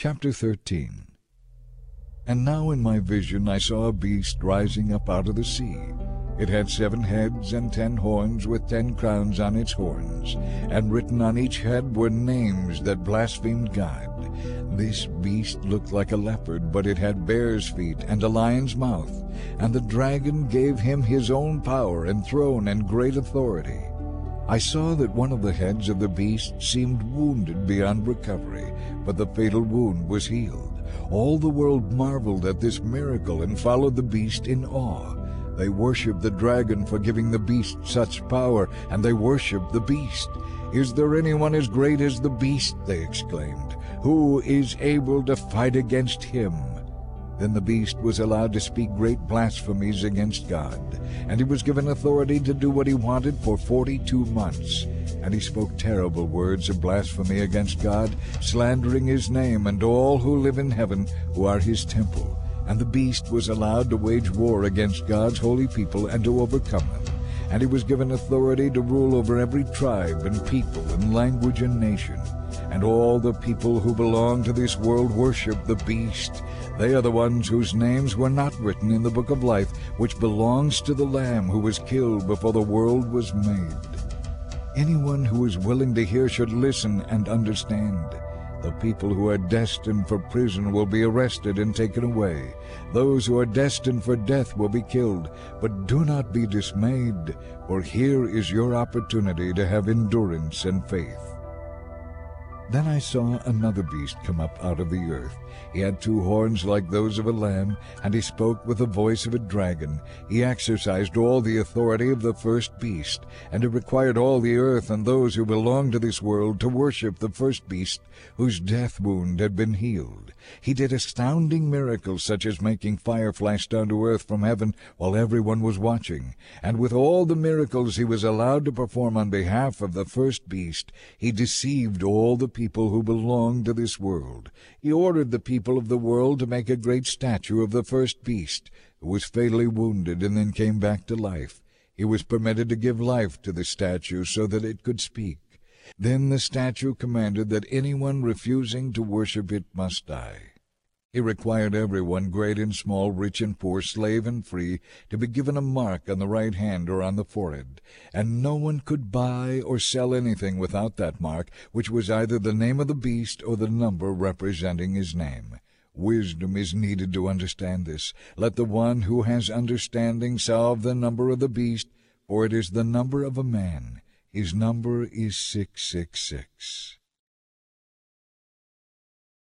Chapter 13. And now in my vision I saw a beast rising up out of the sea. It had 7 heads and 10 horns, with 10 crowns on its horns, and written on each head were names that blasphemed God. This beast looked like a leopard, but it had bear's feet and a lion's mouth, and the dragon gave him his own power and throne and great authority. I saw that one of the heads of the beast seemed wounded beyond recovery, but the fatal wound was healed. All the world marveled at this miracle and followed the beast in awe. They worshipped the dragon for giving the beast such power, and they worshipped the beast. "Is there anyone as great as the beast?" they exclaimed. "Who is able to fight against him?" Then the beast was allowed to speak great blasphemies against God, and he was given authority to do what he wanted for 42 months. And he spoke terrible words of blasphemy against God, slandering his name and all who live in heaven, who are his temple. And the beast was allowed to wage war against God's holy people and to overcome them. And he was given authority to rule over every tribe and people and language and nation. And all the people who belong to this world worship the beast. They are the ones whose names were not written in the book of life, which belongs to the Lamb who was killed before the world was made. Anyone who is willing to hear should listen and understand. The people who are destined for prison will be arrested and taken away. Those who are destined for death will be killed. But do not be dismayed, for here is your opportunity to have endurance and faith. Then I saw another beast come up out of the earth. He had 2 horns like those of a lamb, and he spoke with the voice of a dragon. He exercised all the authority of the first beast, and it required all the earth and those who belong to this world to worship the first beast, whose death wound had been healed. He did astounding miracles, such as making fire flash down to earth from heaven while everyone was watching. And with all the miracles he was allowed to perform on behalf of the first beast, he deceived all the people who belonged to this world. He ordered the people of the world to make a great statue of the first beast, who was fatally wounded and then came back to life. He was permitted to give life to the statue so that it could speak. Then the statue commanded that anyone refusing to worship it must die. He required everyone, great and small, rich and poor, slave and free, to be given a mark on the right hand or on the forehead, and no one could buy or sell anything without that mark, which was either the name of the beast or the number representing his name. Wisdom is needed to understand this. Let the one who has understanding solve the number of the beast, for it is the number of a man. His number is 666.